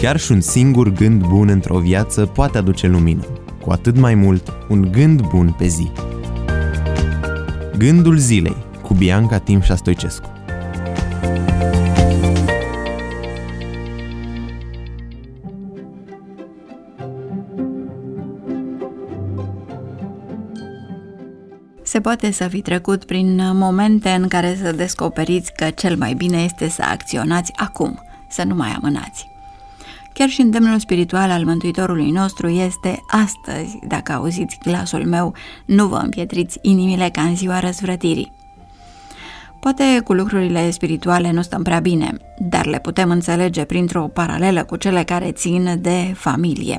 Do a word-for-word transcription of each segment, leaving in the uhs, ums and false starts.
Chiar și un singur gând bun într-o viață poate aduce lumină, cu atât mai mult un gând bun pe zi. Gândul zilei cu Bianca Timșa Stoicescu. Se poate să fi trecut prin momente în care să descoperiți că cel mai bine este să acționați acum, să nu mai amânați. Chiar și îndemnul spiritual al Mântuitorului nostru este: astăzi, dacă auziți glasul meu, nu vă împietriți inimile ca în ziua răzvrătirii. Poate cu lucrurile spirituale nu stăm prea bine, dar le putem înțelege printr-o paralelă cu cele care țin de familie.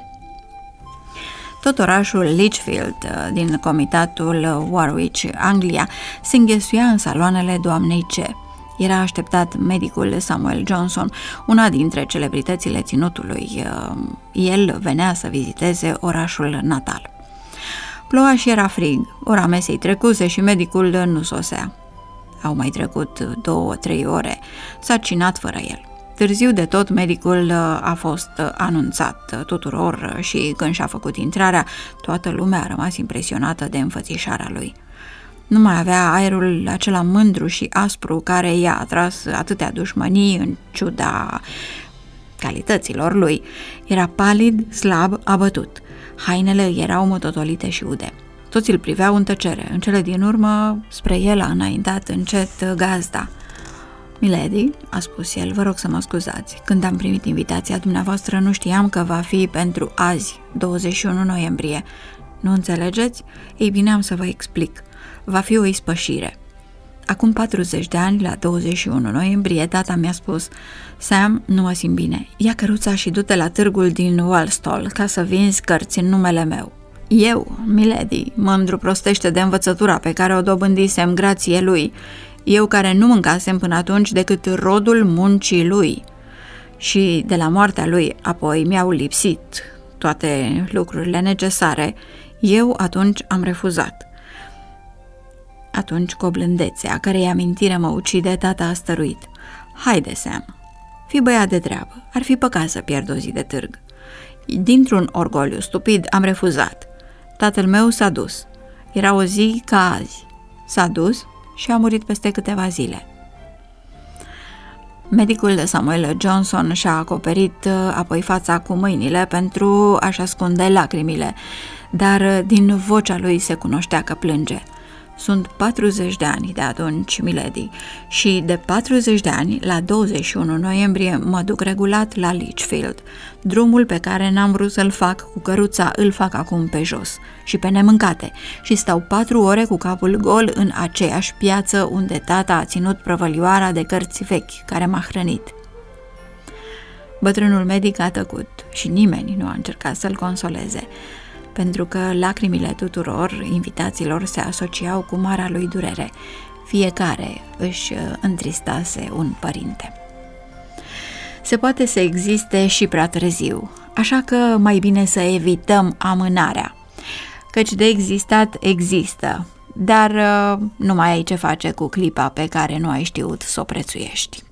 Tot orașul Lichfield din comitatul Warwick, Anglia, se înghesuia în saloanele doamnei C. Era așteptat medicul Samuel Johnson, una dintre celebritățile ținutului. El venea să viziteze orașul natal. Ploua și era frig, ora mesei trecuse și medicul nu sosea. Au mai trecut două, trei ore, s-a cinat fără el. Târziu de tot, medicul a fost anunțat tuturor și când și-a făcut intrarea, toată lumea a rămas impresionată de înfățișarea lui. Nu mai avea aerul acela mândru și aspru care i-a atras atâtea dușmănii în ciuda calităților lui. Era palid, slab, abătut. Hainele erau mototolite și ude. Toți îl priveau în tăcere. În cele din urmă, spre el a înaintat încet gazda. "Milady," a spus el, "vă rog să mă scuzați. Când am primit invitația dumneavoastră, nu știam că va fi pentru azi, douăzeci și unu noiembrie. Nu înțelegeți? Ei bine, am să vă explic. Va fi o ispășire. Acum patruzeci de ani, la douăzeci și unu noiembrie, tata mi-a spus: Sam, nu mă simt bine. Ia căruța și du-te la târgul din Wallstall ca să vinzi cărți în numele meu." Eu, milady, mândru prostește de învățătura pe care o dobândisem grație lui, eu care nu mâncasem până atunci decât rodul muncii lui. Și de la moartea lui apoi mi-au lipsit toate lucrurile necesare, eu atunci am refuzat. Atunci, cu o blândețe a cărei amintire mă ucide, tata a stăruit: "Haide, Sam, fii băiat de treabă, ar fi păcat să pierd o zi de târg." Dintr-un orgoliu stupid am refuzat. Tatăl meu s-a dus. Era o zi ca azi. S-a dus și a murit peste câteva zile. Medicul de Samuel Johnson și-a acoperit apoi fața cu mâinile pentru a-și ascunde lacrimile, dar din vocea lui se cunoștea că plânge. Sunt patruzeci de ani de atunci, milady, și de patruzeci de ani, la douăzeci și unu noiembrie, mă duc regulat la Lichfield. Drumul pe care n-am vrut să-l fac cu căruța îl fac acum pe jos și pe nemâncate și stau patru ore cu capul gol în aceeași piață unde tata a ținut prăvălioara de cărți vechi care m-a hrănit. Bătrânul medic a tăcut și nimeni nu a încercat să-l consoleze, pentru că lacrimile tuturor invitaților se asociau cu marea lui durere. Fiecare își întristase un părinte. Se poate să existe și prea târziu, așa că mai bine să evităm amânarea, căci de existat există, dar nu mai ai ce face cu clipa pe care nu ai știut să o prețuiești.